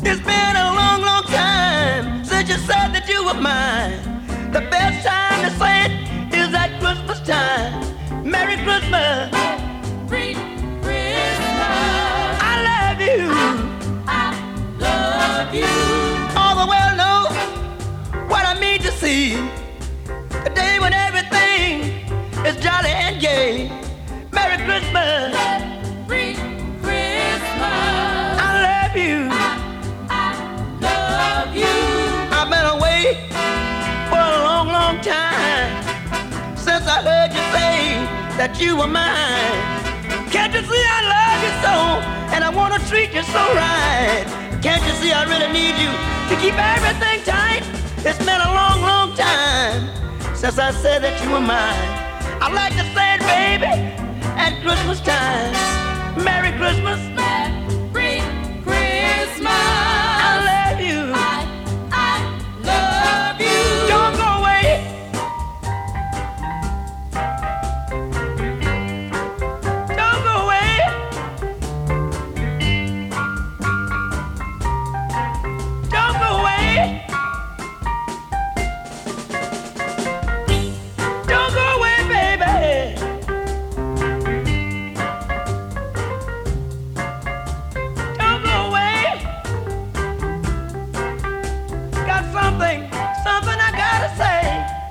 It's been a long, long time since you said that you were mine. The best time to say it is at Christmas time. Merry Christmas. Merry Christmas. I love you. I love you. All the world knows what I mean to see. A day when everything is jolly and gay. Merry Christmas. Merry Christmas. I love you. I love you. I've been away for a long, long time since I heard you say that you were mine. Can't you see I love you so, and I want to treat you so right? Can't you see I really need you to keep everything tight? It's been a long, long time since I said that you were mine. I like to say it, baby, at Christmas time. Merry Christmas. Merry Christmas. I love you. I love you. Don't go away. Don't go away. Don't go away. Don't go away, baby. Don't go away. Got something I gotta say.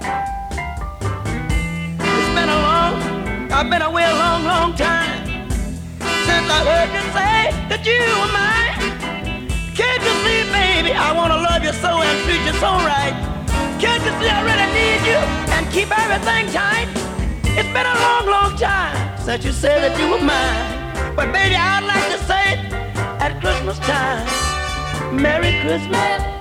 It's been I've been away a long, long time since I heard you say that you were mine. Can't you see, baby, I wanna love you so and treat you so right. Can't you see I really need you and keep everything tight? It's been a long, long time since you said that you were mine. But baby, I'd like to say it at Christmas time. Merry Christmas.